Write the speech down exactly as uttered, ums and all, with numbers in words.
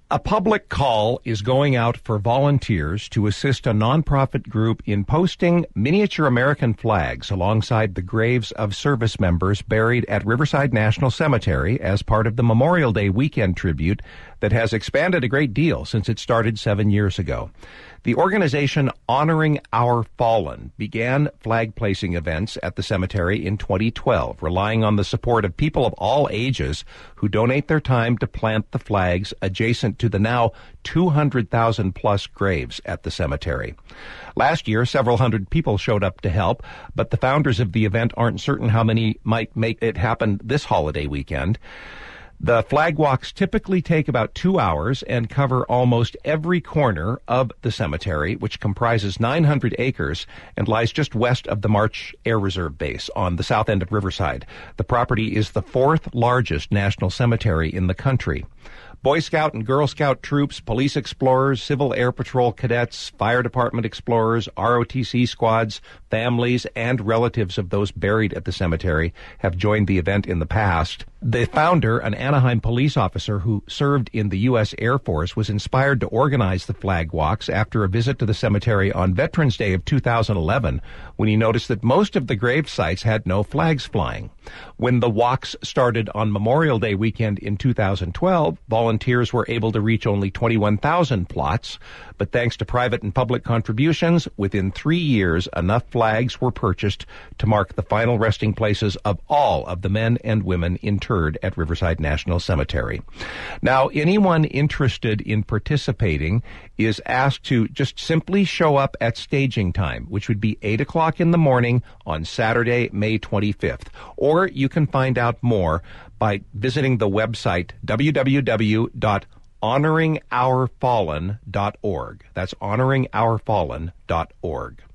A public call is going out for volunteers to assist a nonprofit group in posting miniature American flags alongside the graves of service members buried at Riverside National Cemetery as part of the Memorial Day weekend tribute that has expanded a great deal since it started seven years ago. The organization Honoring Our Fallen began flag-placing events at the cemetery in twenty twelve, relying on the support of people of all ages who donate their time to plant the flags adjacent to the now two hundred thousand plus graves at the cemetery. Last year, several hundred people showed up to help, but the founders of the event aren't certain how many might make it happen this holiday weekend. The flag walks typically take about two hours and cover almost every corner of the cemetery, which comprises nine hundred acres and lies just west of the March Air Reserve Base on the south end of Riverside. The property is the fourth largest national cemetery in the country. Boy Scout and Girl Scout troops, police explorers, Civil Air Patrol cadets, fire department explorers, R O T C squads, families, and relatives of those buried at the cemetery have joined the event in the past. The founder, an Anaheim police officer who served in the U S Air Force, was inspired to organize the flag walks after a visit to the cemetery on Veterans Day of two thousand eleven, when he noticed that most of the grave sites had no flags flying. When the walks started on Memorial Day weekend in two thousand twelve, volunteers were able to reach only twenty-one thousand plots, but thanks to private and public contributions, within three years, enough flags were purchased to mark the final resting places of all of the men and women interred at Riverside National Cemetery. Now, anyone interested in participating is asked to just simply show up at staging time, which would be eight o'clock in the morning on Saturday, May twenty-fifth. Or you can find out more by visiting the website w w w dot honoring our fallen dot org. That's honoring our fallen dot org.